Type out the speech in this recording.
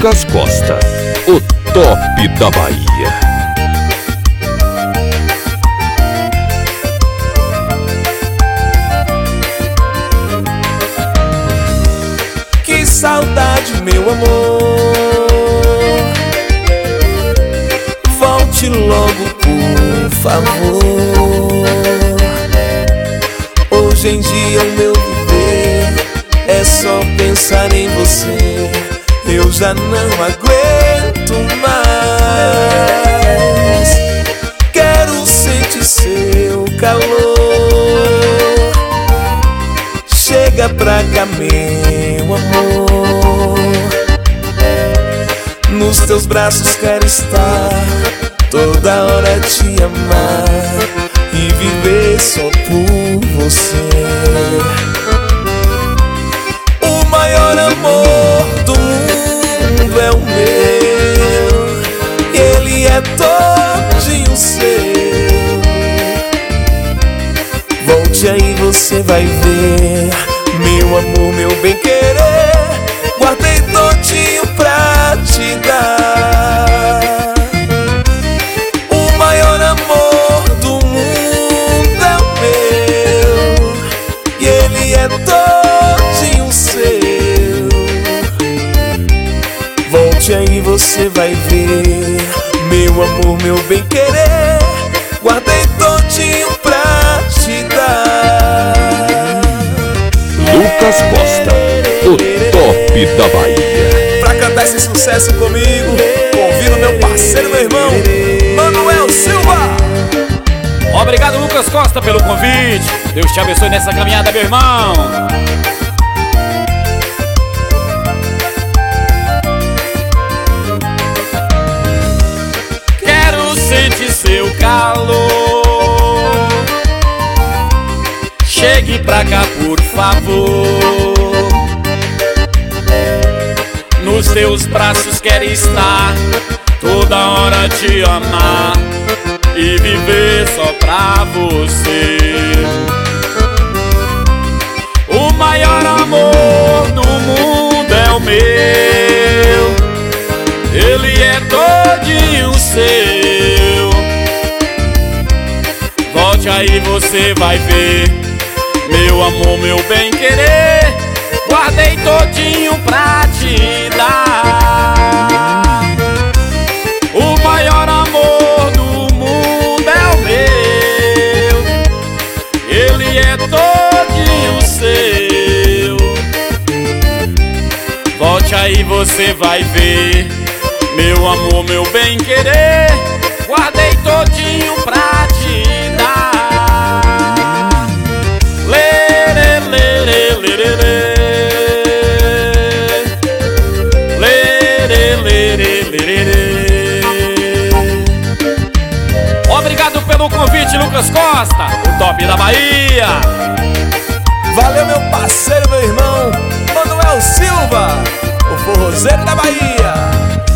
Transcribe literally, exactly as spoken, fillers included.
Lucas Costa, o top da Bahia. Que saudade, meu amor, volte logo, por favor. Hoje em dia o meu viver é só pensar em você. Eu já não aguento mais. Quero sentir seu calor. Chega pra cá, meu amor. Nos teus braços quero estar, toda hora te amar e viver só por você. O maior amor do mundo é o meu, e ele é todinho seu. Volte aí, você vai ver, meu amor, meu bem-querer, guardei todinho pra te dar. O maior amor do mundo é o meu, e ele é todinho seu. Volte aí, você vai ver, meu amor, meu bem-querer, guardei todinho pra te dar. Lucas Costa, o top da Bahia. Pra cantar esse sucesso comigo, convido meu parceiro, meu irmão, Manuel Silva. Obrigado, Lucas Costa, pelo convite. Deus te abençoe nessa caminhada, meu irmão. Quero sentir seu calor. Chegue pra cá, por favor. Nos teus braços quero estar, toda hora te amar e viver só pra você. O maior amor do mundo é o meu, ele é todinho seu. Volte aí, você vai ver, meu amor, meu bem-querer, guardei todinho pra te dar. O maior amor do mundo é o meu, ele é todinho seu. Volte aí, você vai ver, meu amor, meu bem-querer, guardei todinho pra te dar. Lê, lê, lê, lê, lê, lê, lê. Obrigado pelo convite, Lucas Costa, o top da Bahia. Valeu, meu parceiro, meu irmão, Manuel Silva, o forrozeiro da Bahia.